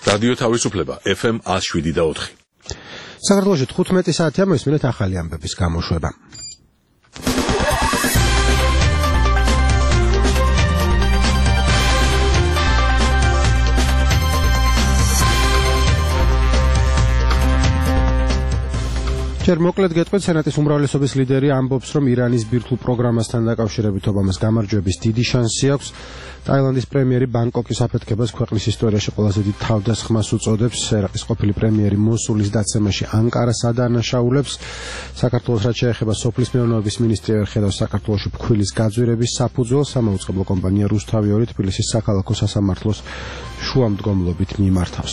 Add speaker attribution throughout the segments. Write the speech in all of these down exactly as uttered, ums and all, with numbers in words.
Speaker 1: რადიო თავისუფლება ეფ ემ one oh seven და four.
Speaker 2: საქართველოში თხუთმეტი საათია მოისმინეთ ახალი ამბების გამოშვება. ჯერ მოკლედ გეტყვით, სენატის უმრავლესობის ლიდერი ამბობს, რომ ირანის ბირთვულ პროგრამასთან დაკავშირებით ობამას გამარჯვების დიდი შანსი აქვს. ტაილანდის პრემიერი ბანგკოკის აფეთქებას ქვეყნის ისტორიაში ყველაზე დიდ თავდასხმას უწოდებს. ერაყის ყოფილი პრემიერი მოსულის დაცემაში ანკარას ადანაშაულებს. საქართველოს რაც შეეხება სოფლის მეურნეობის მინისტრი ვერ ხედავს საქართველოში ფქვილის გაძვირების საფუძველს. სამაუწყებლო კომპანია რუსთავი ორი თბილისის საქალაქო სასამართლოს შუამდგომლობით მიმართავს.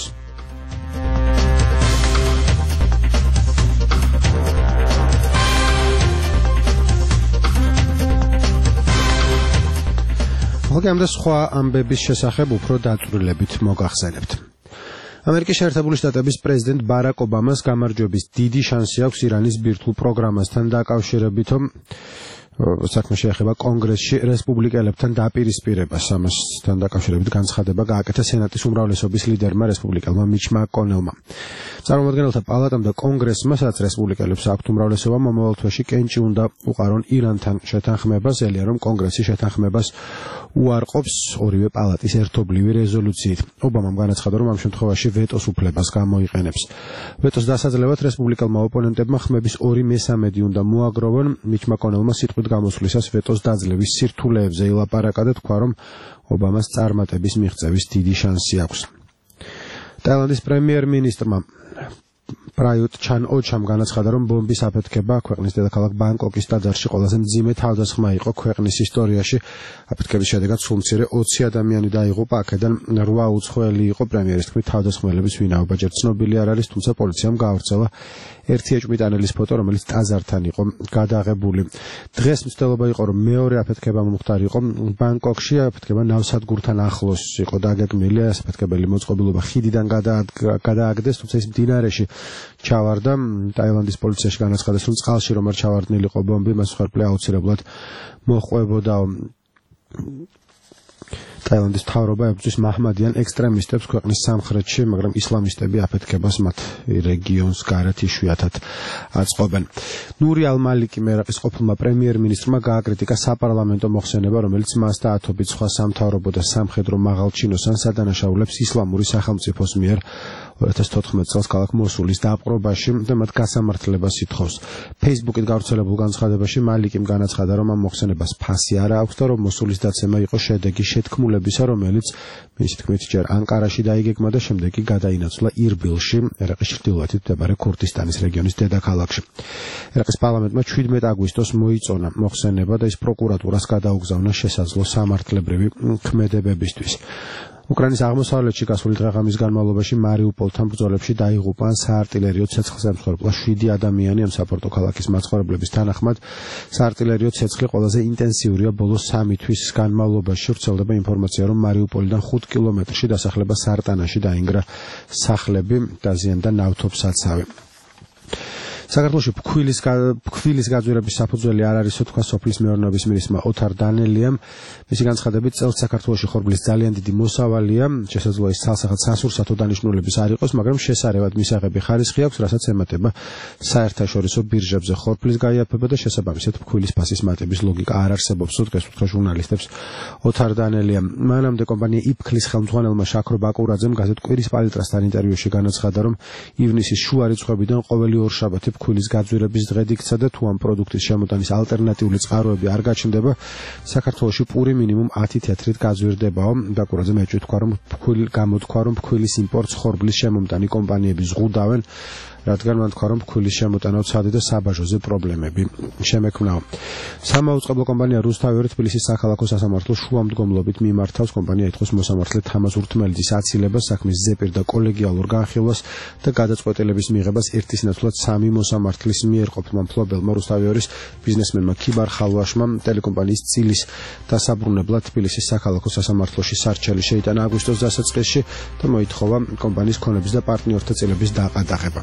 Speaker 2: მოგემ და სხვა ამბების შესახებ უფრო დაწვრილებით მოგახსენებთ. ამერიკის შეერთებული შტატების პრეზიდენტ ბარაკ ობამას გამარჯვების დიდი შანსი აქვს ირანის ბირთვულ პროგრამასთან დაკავშირებით, რომ საქმე შეეხება კონგრესში რესპუბლიკელებთან დაპირისპირებას. ამასთან დაკავშირებით განცხადება გააკეთა სენატის უმრავლესობის ლიდერმა რესპუბლიკელმა მიჩ მაკონელმა. წარმომადგენელთა პალატამ და კონგრესმა, სადაც რესპუბლიკელებს აქვთ უმრავლესობა, მომავალ თვეში კენჭი უნდა უყარონ ირანთან შეთანხმებას, ელია რომ კონგრესი შეთანხმებას უარყოფს ორივე პალატის ერთობლივი რეზოლუციით. ობამამ განაცხადა, რომ ამ შემთხვევაში ვეტოს უფლებას გამოიყენებს. ვეტოს დასაძლევად რესპუბლიკელმა ოპონენტებმა ხმების ორი მესამედი უნდა მოაგროვონ. მიჩ მაკონელმა სიტყვით გამოსვლისას ვეტოს დაძლევის სირთულეებზე ილაპარაკა და თქვა, რომ ობამას წარმატების მიღწევის დიდი შანსი აქვს. ტაილანდის პრემიერ-მინისტრმა პრაიუტ ჩან ოჩამ განაცხადა, რომ ბომბის აფეთქება ქვეყნის დედაქალაქ ბანგკოკის ტაძარში ყველაზე მძიმე თავდასხმა იყო ქვეყნის ისტორიაში. აფეთქების შედეგად სულმცირე ოცი ადამიანი დაიღუპა, აქედან რვა უცხოელი იყო. პრემიერის თქმით, თავდასხმელების ვინაობა ჯერ ცნობილი არ არის, თუმცა პოლიციამ გაავრცელა ერთი ეჭვმიტანელის ფოტო, რომელიც ტაძართან იყო გადაღებული. დღეს მცდელობა იყო, რომ მეორე აფეთქება მომხდარიყო ბანგკოკში. აფეთქება ნავსადგურთან ახლოს იყო დაგეგმილი. აფეთქებელი მოწყობილობა ხიდიდან გადააგდეს, თუმცა ის მდინარეში ჩავარდა. ტაილანდის პოლიციაში განაცხადეს, რომ წყალში რომ არ ჩავარდნილიყო ბომბი, მას მხარდლი აუცილებლად მოჰყვებოდა. ტაილანდის მთავრობა ებრძვის მაჰმადიან ექსტრემისტებს ქვეყნის სამხრეთში, მაგრამ ისლამისტები აფეთქებას მათ რეგიონს გარეთ იშვიათად აწყობენ. ნური ალ-მალიკი ერაყის ყოფილმა პრემიერ-მინისტრმა გააკრიტიკა საპარლამენტო მოხსენება, რომელიც მას და ათობით სხვა სამთავრობო და სამხედრო მაღალჩინოსან სადანაშაულებს ისლამური სახელმწიფოს მიერ ორი ათას თოთხმეტ წელს ქალაქ მოსულის დაპყრობაში და მათ გასამართლებას ითხოვს. Facebook-ით გავრცელებულ განცხადებაში მალიკიმ განაცხადა, რომ ამ მოხსენებას ფასი არ აქვს და რომ მოსულის დაცემა იყო შედეგი შეთქმულებისა, რომელიც მისი თქმით ჯერ ანკარაში დაიგეგმა და შემდეგ კი გადაინაცვლა ირბილში, ერაყის ჩრდილოეთით მდებარე ქურთისტანის რეგიონის დედაქალაქში. ერაყის პარლამენტმა შვიდმეტ აგვისტოს მოიწონა მოხსენება და ის პროკურატურას გადაუგზავნა შესაძლო სამართლებრივი ქმედებებისთვის. უკრაინის აღმოსავლეთში გასული დღე-ღამის განმავლობაში მარიუპოლთან ბრძოლებში დაიღუპა საარტილერიო ცეცხლს ემსხვერპლა შვიდი ადამიანი. ამ საპორტო ქალაქის მაცხოვრებლების თანახმად საარტილერიო ცეცხლი ყველაზე ინტენსიურია ბოლო სამი თვის განმავლობაში. ვრცელდება ინფორმაცია, რომ მარიუპოლიდან ხუთ კილომეტრში დასახლება სარტანაში დაინგრა სახლები, დაზიანდა ნავთობსაცავი. საქართველოში ფქვილის ფქვილის გაძვირების საფუძველი არ არის, თქვა სოფლის მეურნეობის მინისტრმა ოთარ დანელიამ. მისი განცხადებით, წელს საქართველოში ხორბლის ძალიან დიდი მოსავალია. შესაძლოა ის ცალსახად სასურსათო დანიშნულების არ იყოს, მაგრამ შესარევად მისაღები ხარისხი აქვს, რასაც ემატება საერთაშორისო ბირჟებზე ხორბლის გაიაფება და შესაბამისად ფქვილის ფასის მატების ლოგიკა არ არსებობს. დღეს უთხრა ჟურნალისტებს ოთარ დანელიამ. მანამდე კომპანია იფქლის ხელმძღვანელმა შაქრო ბაკურაძემ გაზეთ კვირის პალიტრასთან ინტერვიუში განაცხადა, რომ ივნისის შუა რიცხვებიდან ყოველი ორშაბათი ფქვილის გაძვირების დღედ იქცა და თუ ამ პროდუქტის შემოტანის ალტერნატიული წყაროები არ გაჩნდება, საქართველოში პური მინიმუმ ათი თეთრით გაძვირდებაო. ბაკურაძემ ეჭვი თქვა, რომ ფქვილი გამოთქვა, რომ ფქვილის იმპორტს ხორბლის შემომტანი კომპანიები ზღუდავენ, რადგან მან თქვა, რომ ფქვილის შემოტანა ცადი და საბაჟოზე პრობლემები შემექმნაო. სამაუწყებლო კომპანია რუსთავი ორი თბილისის საქალაქო სასამართლოს შუამდგომლობით მიმართავს. კომპანია ითხოვს მოსამართლე თამაზ ურთმელიძის აცილებას, საქმის ზეპირ და კოლეგიალურ განხილვას და გადაწყვეტილების მიღებას ერთის ნაცვლად სამი მოსამართლის მიერ. ყოფილმა მფლობელმა რუსთავი ორის ბიზნესმენმა ქიბარ ხალვაშმა ტელეკომპანიის წილის დასაბრუნებლად თბილისის საქალაქო სასამართლოში სარჩელი შეიტანა აგვისტოს დასაწყისში და მოითხოვა კომპანიის ქონების და პარტნიორთა წილების დაყადაღება.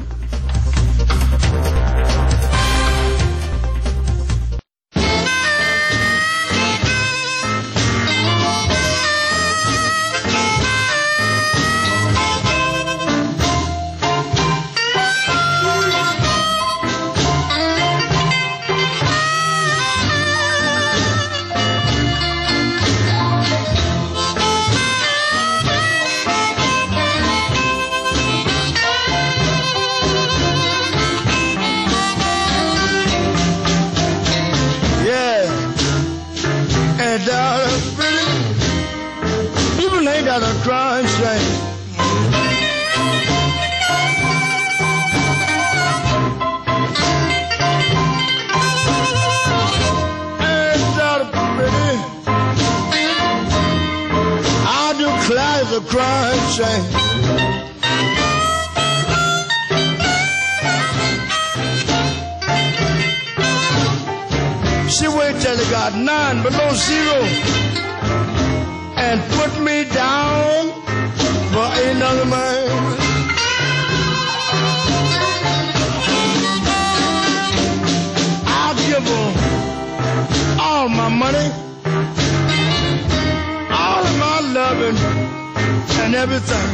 Speaker 3: crying shame. She waited till it got nine below zero and put me down for another man. I'll give her all my money, all of my loving and everything.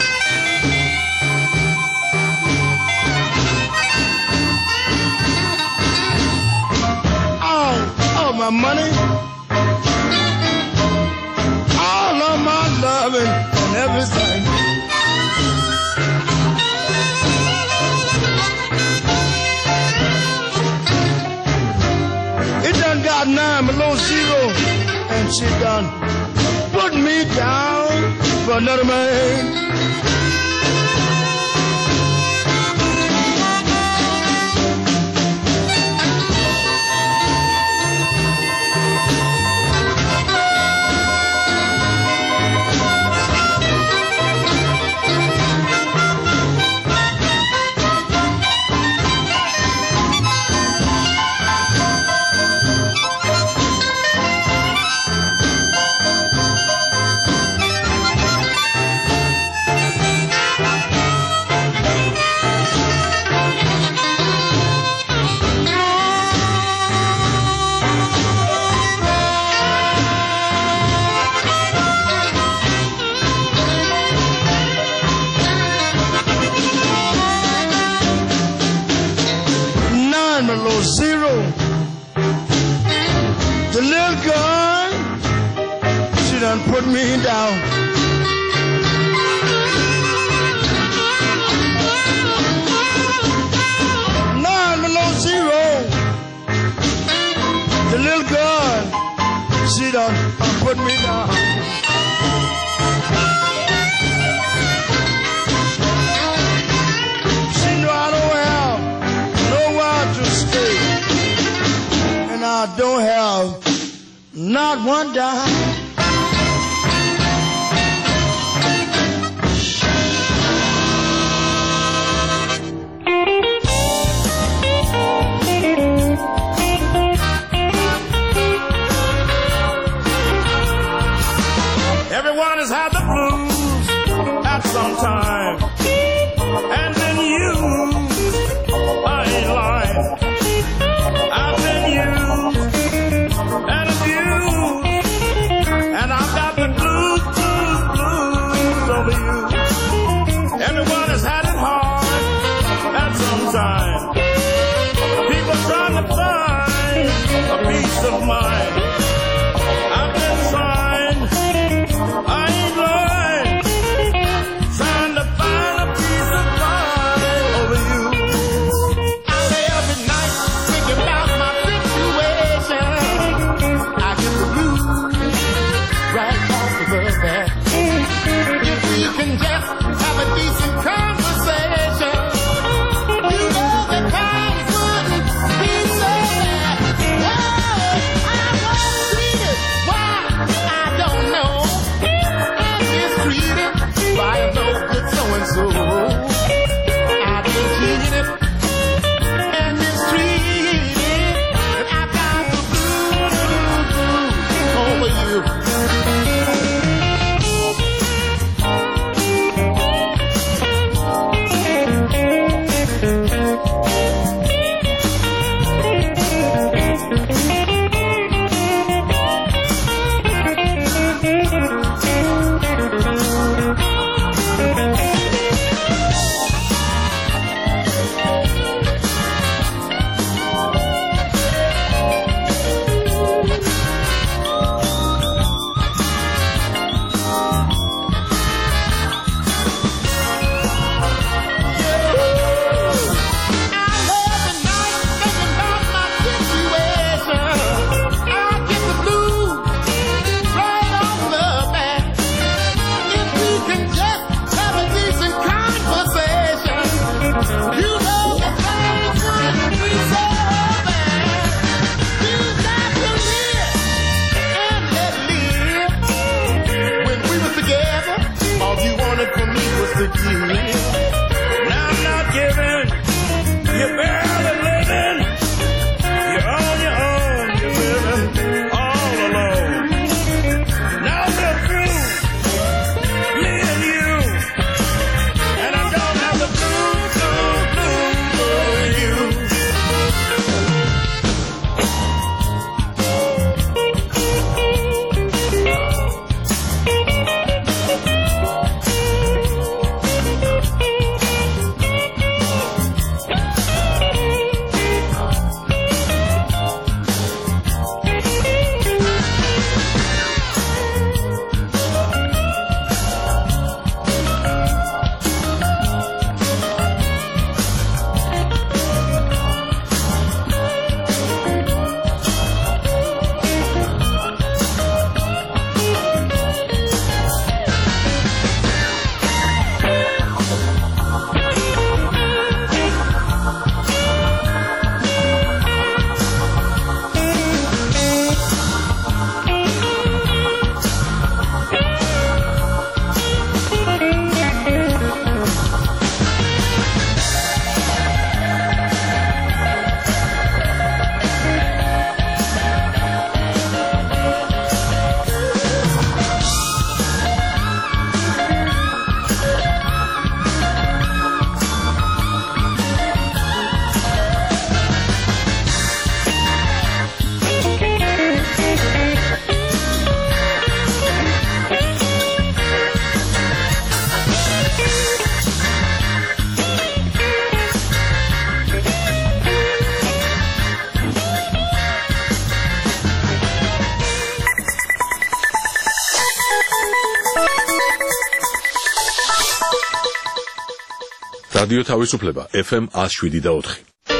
Speaker 3: All of my money, all of my loving and everything. It done got nine below zero, and she done put me down for another man. Below zero, the little girl, she done put me down. Nine below zero, the little girl, she done put me down. She know I don't have nowhere to stay, and I don't have not one dime.
Speaker 4: Everyone has had the blues at some time, and then you, I ain't lying, I've been used and abused
Speaker 1: რადიო თავისუფლება ეფ ემ one oh seven და four.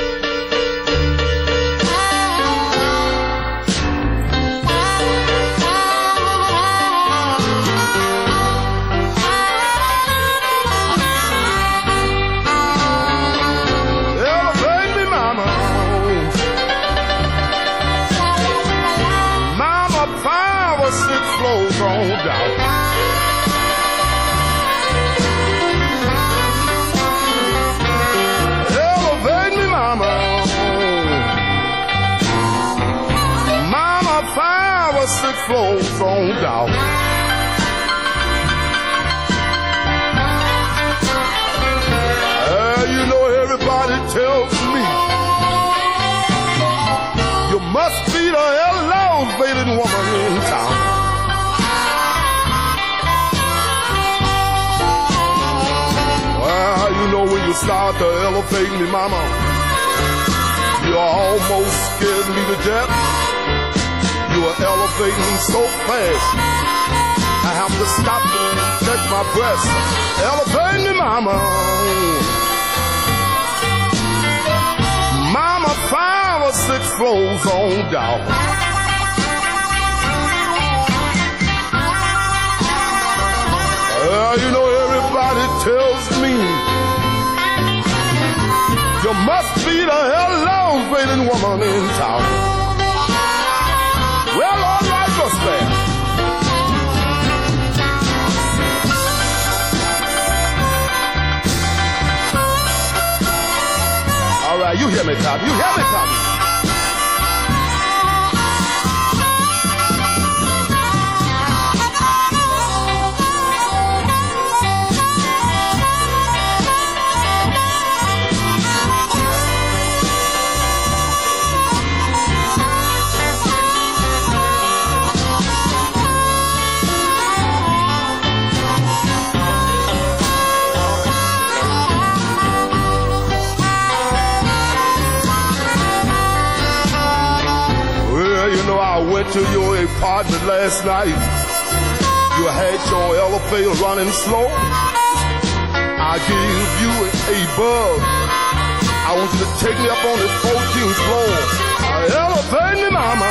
Speaker 3: Six floors on down. Uh, you know everybody tells me you must be the elevated woman in town. Well, you know when you start to elevate me, mama, you're almost scared me to death. You are elevating me so fast, I have to stop and check my breath. Elevate me, mama. Mama, five or six floors on down. Well, you know everybody tells me you must be the elevated woman in town. Well, all right, just there. All right, you hear me, Tommy. You hear me, Tommy. I went to your apartment last night. You had your elevator running slow. I gave you a bug. I want you to take me up on the fourteenth floor. Elevate me, mama.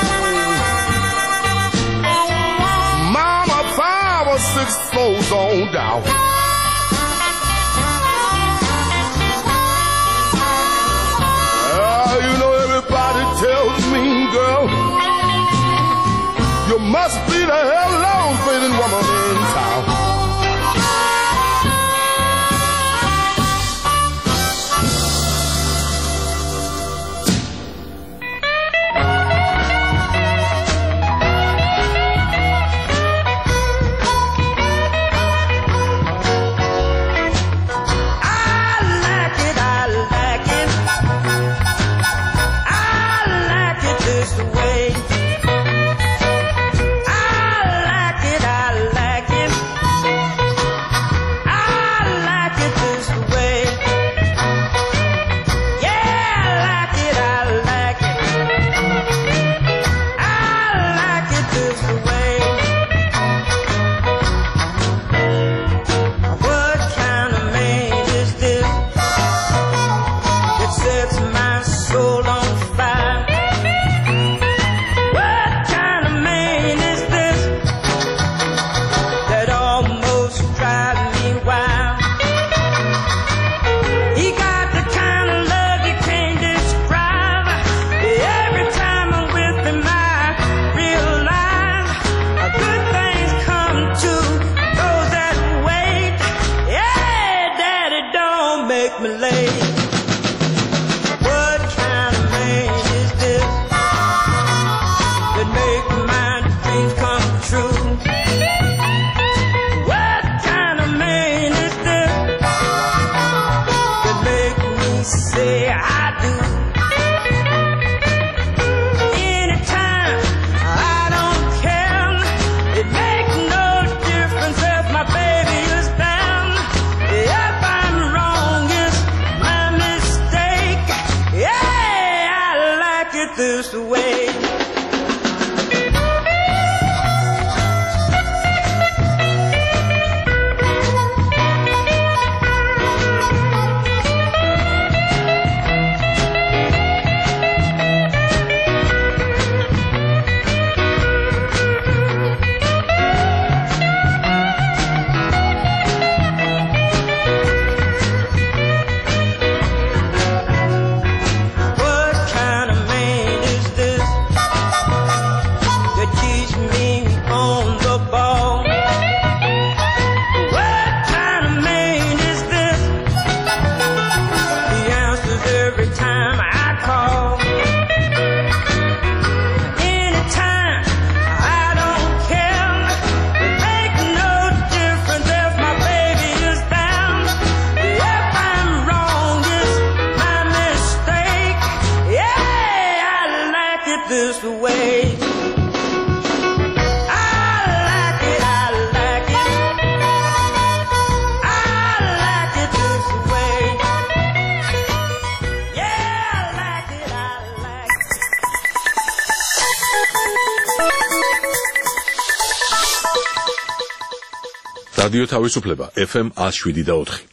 Speaker 3: Mama, five or six floors on down. Uh, you know everybody tells me, girl, you must be the elevated woman in town.
Speaker 5: it this way.
Speaker 1: რადიო თავისუფლება ეფ ემ one oh seven და four.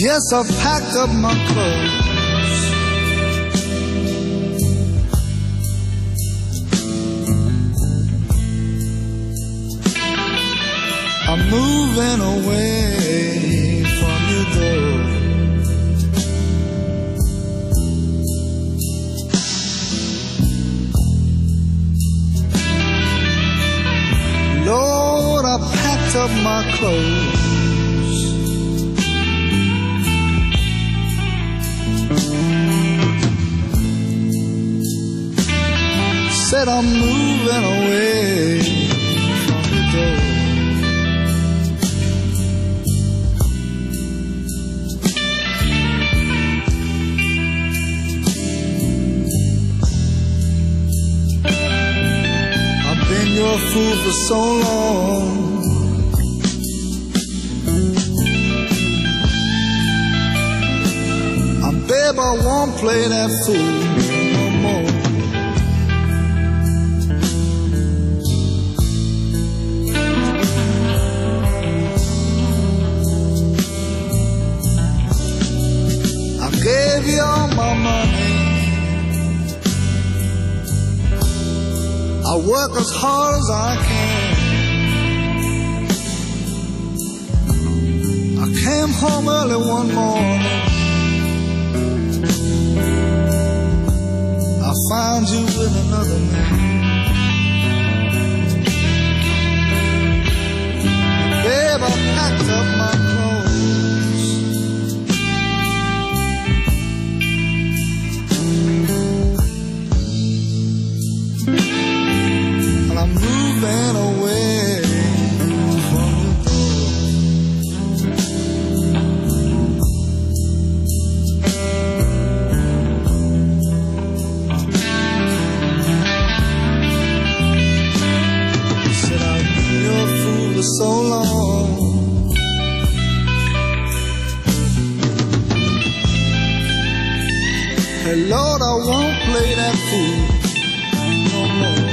Speaker 5: Yes, I've packed up my clothes. I'm moving away from your door. Lord, I packed up my clothes. Said I'm moving away from the door. I've been your fool for so long. And babe, I won't play that fool no more. Gave you all my money. I work as hard as I can. I came home early one morning. I found you with another man. Babe, I packed up my clothes. I'm moving away from the door. Said I've been your fool for so long. Hey Lord, I won't play that fool no more.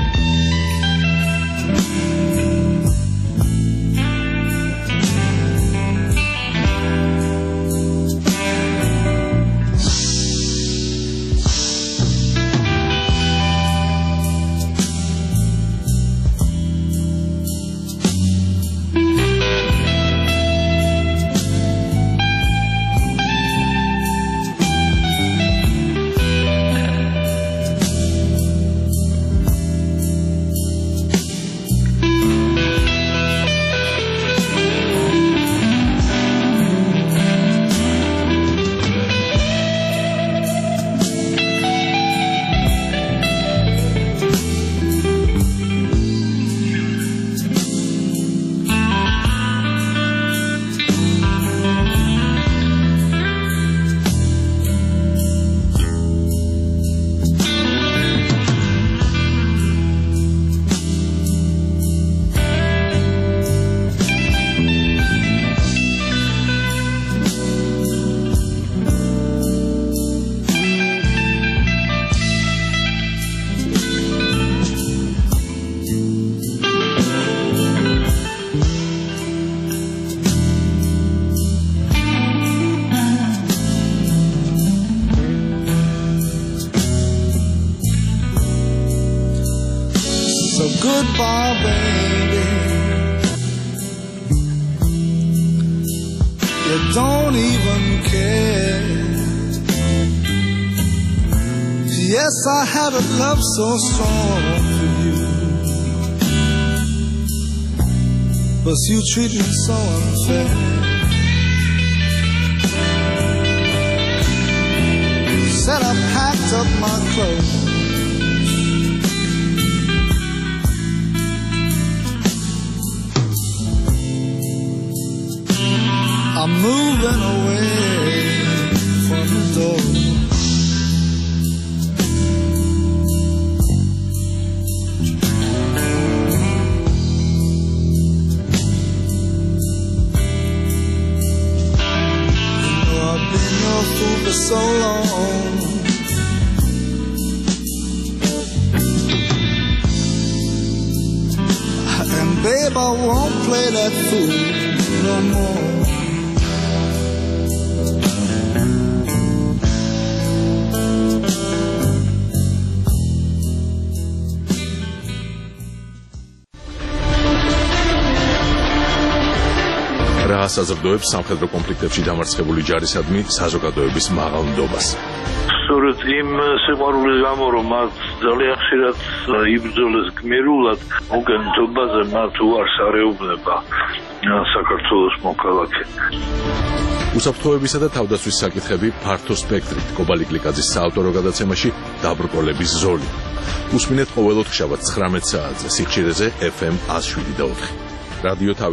Speaker 5: So goodbye, baby. You don't even care. Yes, I had a love so strong for you, but you treat me so unfair. Said I packed up my clothes. I'm moving away from the door. You know I've been your fool for so long. And babe, I won't play that fool no more.
Speaker 1: რა საზრდოებს სამხედრო კონფლიქტებში დამარცხებული ჯარისადმი საზოგადოების მაღალ ნდობას.
Speaker 6: სწორედ იმ სიყვარულის გამო, რომ მათ ძალიან ხშირად იბრძოლეს გმირულად, მოგენთობაზე მათ უარს არეუბნება საქართველოს მოქალაქე.
Speaker 1: უსაფრთხოებისა და თავდაცვის საკითხები ფართო სპექტრით კობალი კლიკაძის საავტორო გადაცემაში დაბრკოლების ზოლი. უსმინეთ ყოველ ოთხშაბათს ცხრამეტ საათზე სიხშირეზე ეფ ემ ათს შვიდი და ოთხი. რადიო